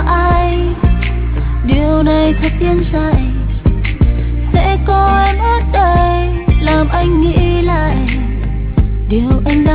ai. Điều này thật điên dại, sẽ có em ở đây làm anh nghĩ lại điều anh đã